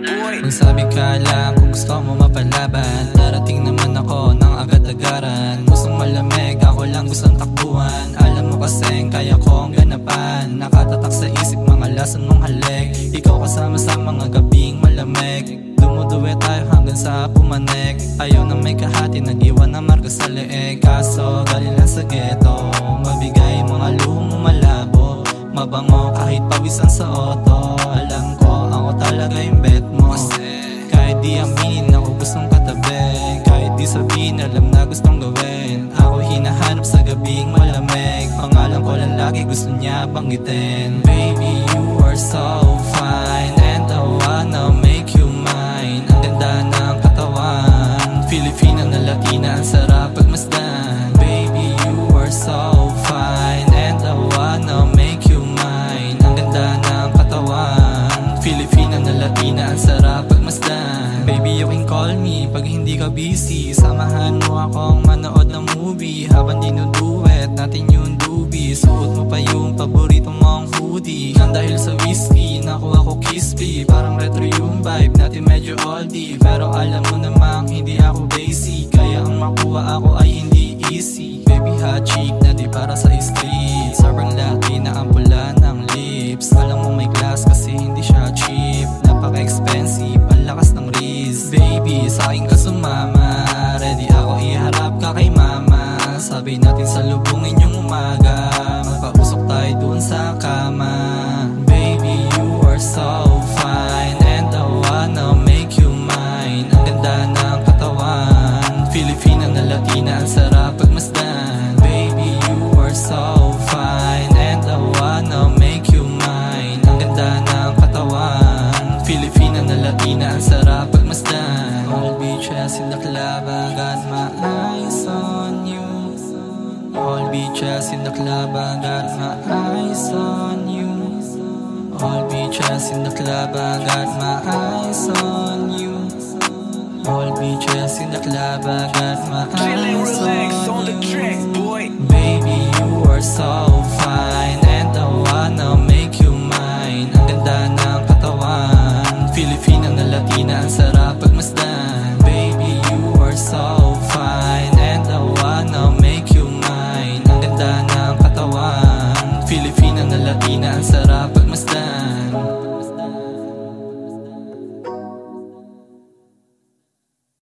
boy. Magsabi ka lang kung gusto mo mapalaban, darating naman ako ng agad-agaran. Gustong malamig, ako lang gustong takbuhan. Alam mo kasing kaya kong ganapan. Nakatatak sa isip mga lason mong halik. Ikaw kasama sa mga gabing malamig. Dumuduwe tayo hanggang sa pumanik. Ayaw na may kahati, nag-iwan na marka sa leeg. Kaso galing lang sa ghetto, mabigay mga lumo malabo. Mabango kahit pawisan sa auto. Alam ko ako talaga yung bet mo. Kahit di aminin ako gustong katabi. Kahit di sabihin alam na gustong gawin. Ako hinahanap sa gabing malamig. Pangalan ko lang lagi gusto niya banggitin. Baby you are so fine and I wanna make you mine. Ang ganda ng katawan, Filipina na Latina, ang sarap pagmasdan. Baby you are so fine and I wanna make you mine. Ang ganda ng katawan, Filipina na Latina, ang sarap pagmasdan. Baby you can call me pag hindi ka busy. Samahan mo akong manood ng movie habang dinuduet natin yung doobie. Suot mo pa yung paborito mong hoodie. Nang dahil sa whiskey, nakuha ko crispy. Parang retro yung vibe natin, medyo oldie. Pero alam mo namang hindi ako basic, kaya ang makuha ako ay hindi easy. Baby hot chick na di para sa street. Sobrang laki na ang pula ng lips. Alam mo may glass kasi hindi siya cheap. Napaka-expensive, ang lakas ng wrist. Baby, sa akin ka sumama. Ready ako iharap ka kay mama. Sabay natin sa lubungin yung umaga. Magpausok tayo dun sa kama. Baby, you are so fine and I wanna make you mine. Ang ganda ng katawan, Filipina na Latina, ang sarap pagmasdan. Baby, you are so fine and I wanna make you mine. Ang ganda ng katawan, Filipina na Latina, ang sarap pagmasdan. All beaches in the club, I got my eyes on you. All beaches in the club, I got my eyes on you. All beaches in the club, I got my eyes on you. All beaches in the club, I got my eyes on the track, you. boy. Baby, you are so fine and I wanna make you mine. Ang ganda ng katawan, Filipina na Latina, ang sarap pagmasdan. Baby, you are so fine and I wanna make you mine. Ang ganda ng katawan, Filipina na Latina, ang sarap pagmasdan.